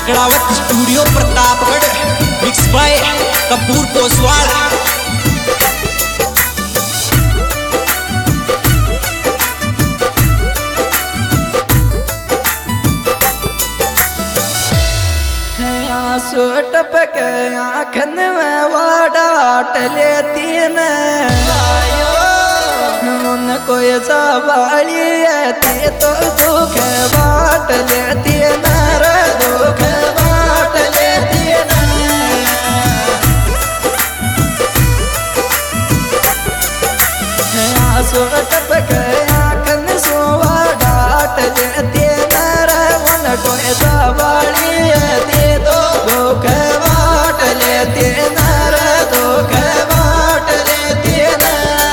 कड़ावत studio Pratapgarh, mix by Kapoor Koswal. टपक आँखन में वाडाट लेती न मन कोई सवाली थी तो दुख बाट लेती न रे दुख बाट लेती न आंसू टपक आँखन सो वाडाट लेती न रे मन कोई सवाली थी तो दुख बाट लेती न रे दुख बाट लेती न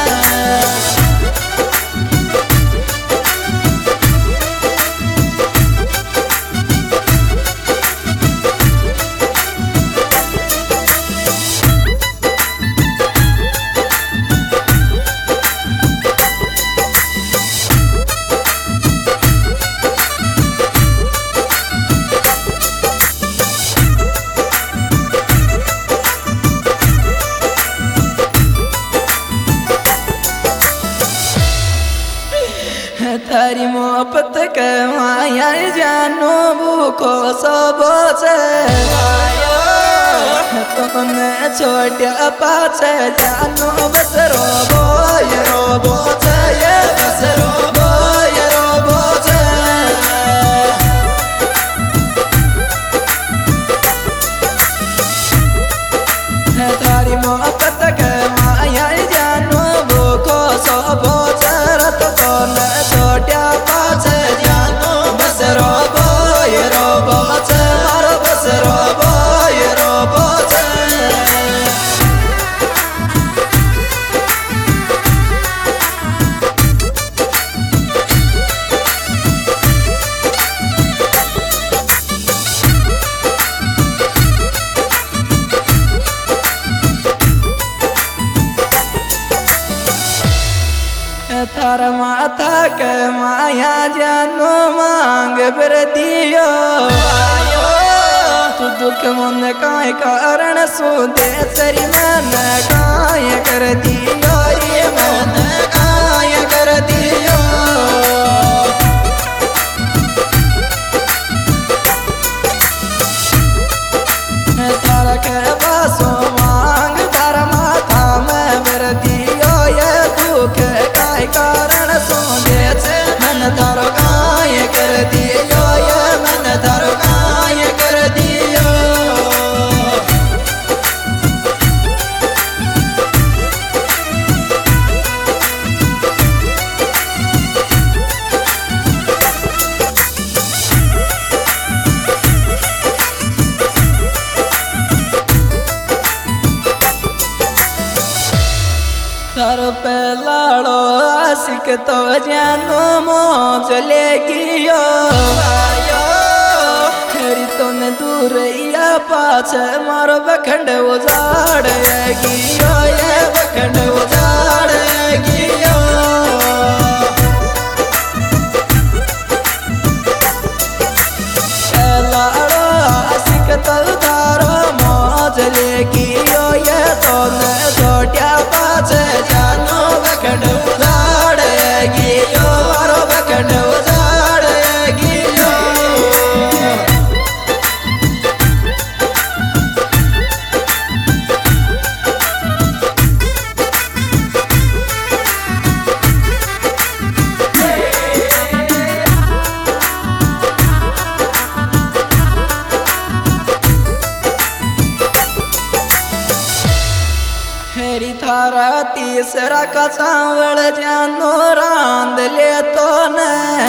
थारी मोहब्बत के माया जानो भूखो सबो से तुमने छोड़ा पाछे जानो बस रोबो से ये बस रोबो से थारी मोहब्बत के माया जानो भूखो सबो से रत को न छोटा पाछे जानो बस रोबो से मारो बस रोबो से थार माथा के माया जानो मांग बर दियो तू दुख मन काय कारण सुदे सरी मन काय कर दियो ये मन काय कर दियो थार के बासो मांग थार माथा में बर दियो ये दुख कारण सोने से मन तारो काय कर दियो ये मन तारो काय कर दियो तारो पे लाड़ो आशिक तो जानो मौज लेगियो खरी तो न दूर या पाछ मारो बखंड उजाड़ गियो ये बखंड उजाड़ गियो लाड़ो आशिक तो तारो मौज लेगियो ये तो न छोटा पाछ जानो बखंड उजाड़ गियो मारो बखंड उजाड़ गियो हेरी थारा तीसरा का सांवल जानो रांद ले तो न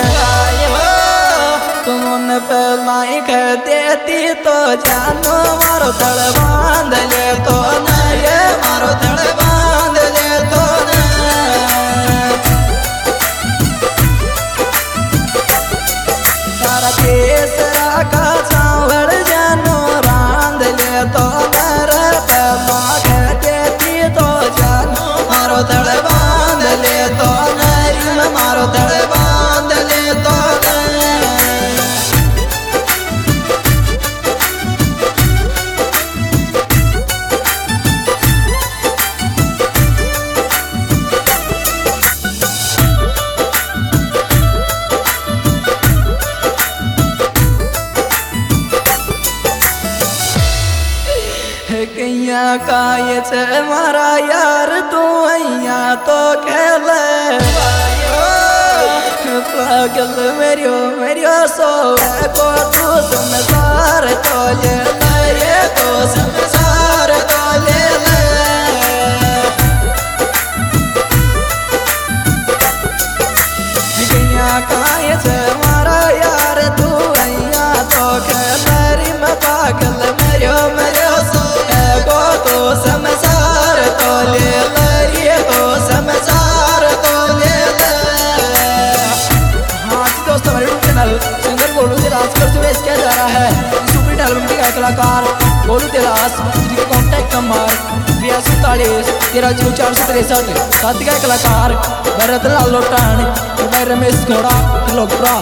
तुम पलाई कर देती तो जानो मारो तड़ बांध ले तो न ये मारो तड़ बांध ले तो न तारा तीसरा का सांवल जानो रांद ले तो न रे पला तो जानो मारो तड़ बांध ले तो न मारो तड़ बांध ले तो न का ये छे मारा यार तू अइया तो खेले पागल मेरियो मेरियो सोए को तू संसार तो ले ये तो संसार तो ले का ये छे मारा यार तू अइया तो खेले मैं पागल मेरियो मेरियो सोए को तू संसार तो ले ये तो संसार तो ले। हाँ दोस्तों हमारे यूट्यूब चैनल सिंगर गोलू तेरास पर जो इसके जा रहा है सुपर एल्बम के कलाकार गोलू तेरास जिनके कॉन्टैक्ट नंबर 4243 साथ के कलाकार भरत लाल लोटान मैं रमेश घोड़ा लोकरा।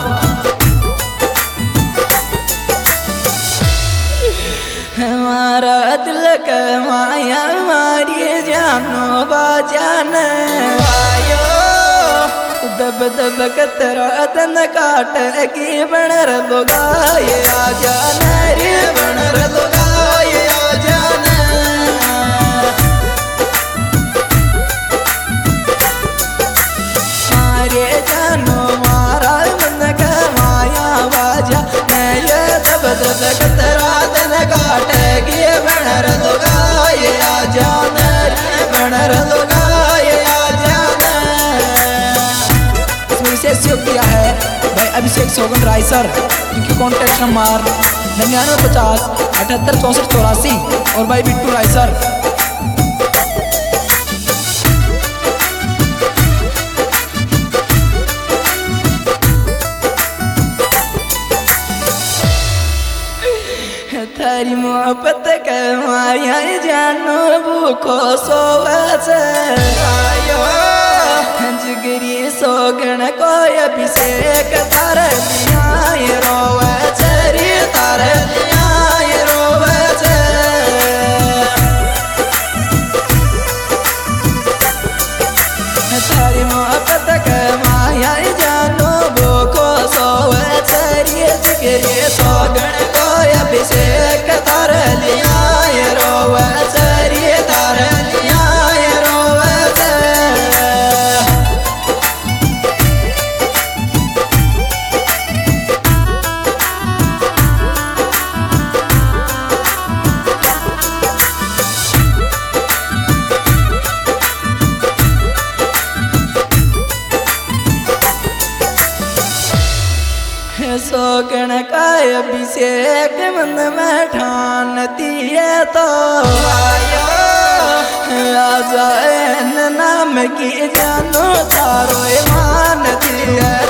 हमारा दिल का माया मारी जानो बाजान आयो दब दब कतरा तन काट की बनर लोगाए आ जाना रे बनर लोगाए आ जाना मारे जानो मारा मन का माया बाजा ये दब दब कतरा तन काट की बनर लोगाए आ जाना रे बनर लोगाए आ जाना। सहयोग किया है भाई अभिषेक सोगन रायसर जिनके कॉन्टैक्ट नंबर 9950 78 64 84 और भाई बिट्टू रायसर। थारी मोहब्बत के माया जानो भूखो सोवे जिगरी सोगन को अभिषेक तारे लिया रोवे चरी तारे लिया रोवे तारी मोहब्बत के माया जानो भूखो सोवे चरी जिगरी सोगन को अभिषेक तारे लिया रोवे चरी तारे लिया रोवे। सोगन का अभिषेक मन में ठानती है तो आयो आ जाए नाम की जानो तारो मानती है